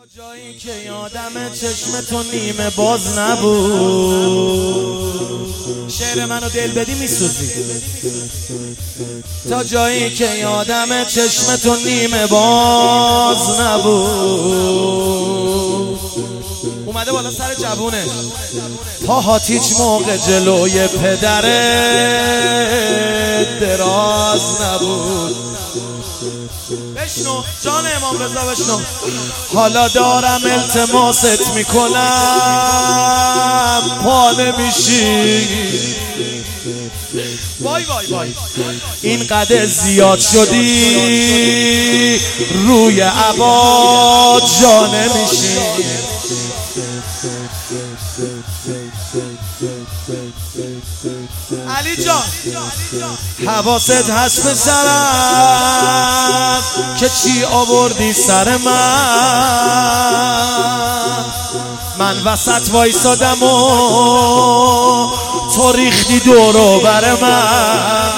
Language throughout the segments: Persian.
جایی که یادم چشم تو نیمه باز نبود، شعر منو دل بدی میسوزی. تا جایی که یادم چشم تو نیمه باز نبود، اومده بالا سر جوونه. پاهات هیچ موقع جلوی پدرت دراز نبود. بشنو جان امام رضا بشنو. حالا دارم التماست میکنم پا نمیشی. وای وای وای اینقدر زیاد شدی روی عبا جا نمیشی. علی جان حواست هست به سرم که چی آوردی سر من وسط وایسادم و تو ریختی دورو بر من.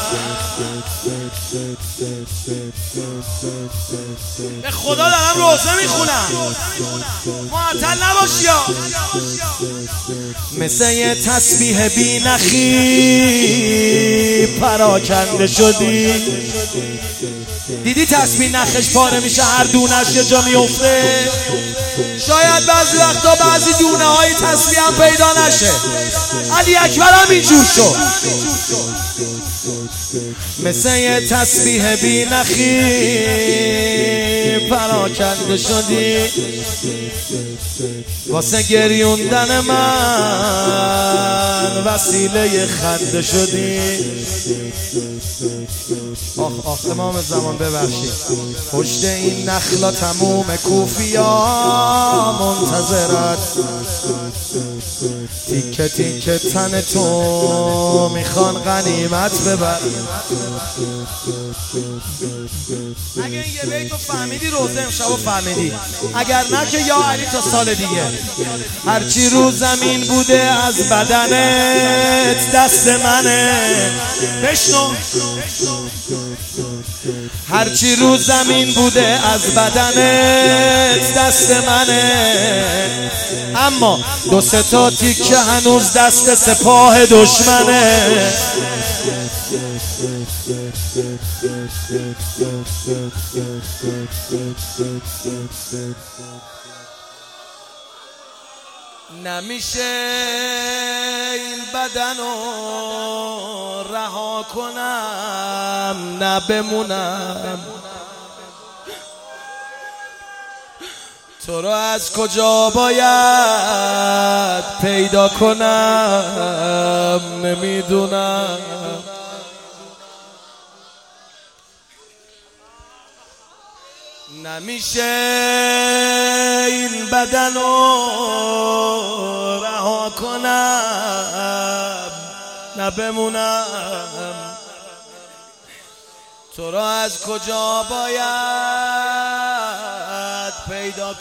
به خدا دارم روزه میخونم معطل نباشی. مثل یه تسبیح بی نخی پراکنده شدی. دیدی تسبیح نخش پاره میشه هر دونش یه جا میفته. شاید بعضی وقتا بعضی دونه های تسبیح هم پیدا نشه. علی اکبر هم اینجور شد. مثل یه تسبیح بی نخی پراکنده شدی. واسه گریوندن من وسیله خنده شدی. آخ آخ امام زمان ببخشید. پشت این نخلا تموم کوفیا منتظرت. تیکه تیکه تن تو میخوان غنیمت ببر. اگه این یه بیتو فهمیدی روزه امشبو فهمیدی، اگر نه که یا علی تا سال دیگه. هرچی رو زمین بوده از بدنت دست منه. بشنو. هرچی رو زمین بوده از بدنت دست منه، اما دو سه تا تیکه هنوز دست سپاه دشمنه. نمیشه این بدنو رها کنم نه بمونم. تو رو از کجا باید پیدا کنم نمیدونم. نمیشه این بدنو رها کنم نه بمونم. تو را از کجا باید پیدا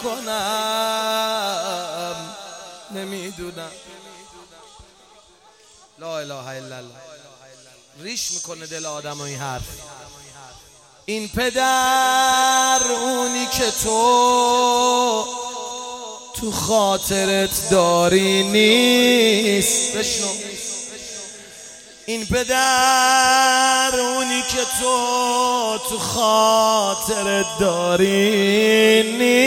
کنم نمیدونم. لا اله الا الله. ریش میکنه دل آدم و این حرف. این پدر اونی که تو خاطرت داری نیست. بشنو. این پدر اونی که تو خاطرت داری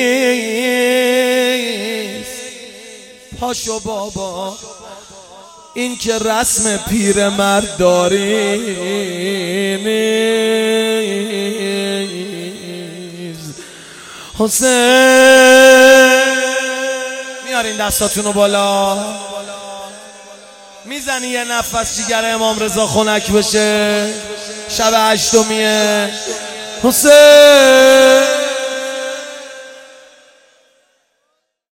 نیست. پاشو بابا این که رسم پیرمرد داری نیست. حسین میارین دستاتونو بالا. میزنی یه نفس جیگر امام رضا خنک بشه. شب هشتمیه. حسین